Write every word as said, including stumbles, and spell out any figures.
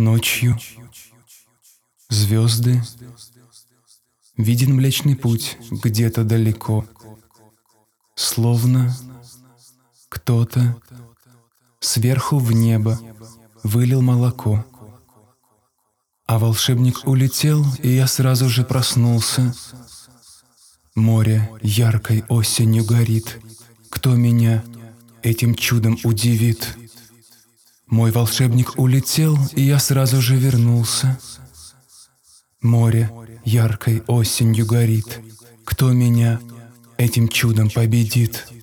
Ночью звезды, виден Млечный Путь где-то далеко, словно кто-то сверху в небо вылил молоко. А волшебник улетел, и я сразу же проснулся. Море яркой осенью горит. Кто меня этим чудом удивит? Мой волшебник улетел, и я сразу же вернулся. Море яркой осенью горит. Кто меня этим чудом победит?